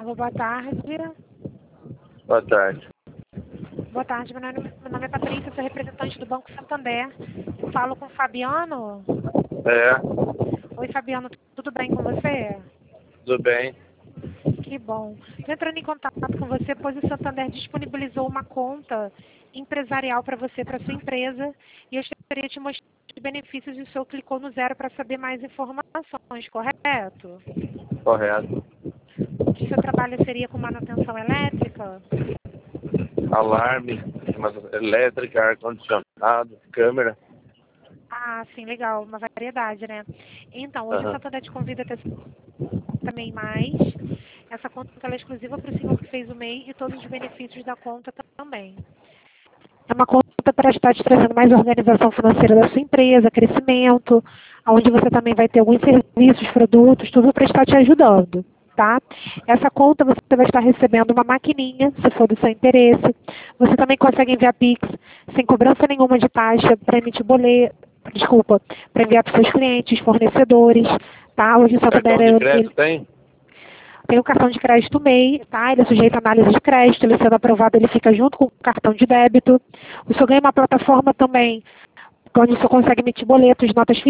Alô, boa tarde. Boa tarde. Boa tarde, meu nome é Patrícia, sou representante do Banco Santander. Falo com o Fabiano. É, Oi, Fabiano, tudo bem com você? tudo bem. Que bom. Estou entrando em contato com você, pois o Santander disponibilizou uma conta empresarial para você, para sua empresa, e eu gostaria de te mostrar os benefícios e o senhor clicou no 0 para saber mais informações, correto? Correto. O seu trabalho seria com manutenção elétrica? Alarme, elétrica, ar-condicionado, câmera. Ah, sim, legal, uma variedade, né? Então, hoje o Aham. Santander te convida a ter também mais. Essa conta ela é exclusiva para o senhor que fez o MEI e todos os benefícios da conta também. É uma conta para estar te trazendo mais organização financeira da sua empresa, crescimento, onde você também vai ter alguns serviços, produtos, tudo para estar te ajudando, tá? Essa conta você vai estar recebendo uma maquininha, se for do seu interesse. Você também consegue enviar Pix sem cobrança nenhuma de taxa para emitir boleto, desculpa, para enviar para seus clientes, fornecedores, tá? Hoje o Santander, Cartão de crédito tem? tem o cartão de crédito MEI, tá? Ele é sujeito à análise de crédito, ele sendo aprovado, ele fica junto com o cartão de débito. O senhor ganha uma plataforma também, onde o senhor consegue emitir boletos, notas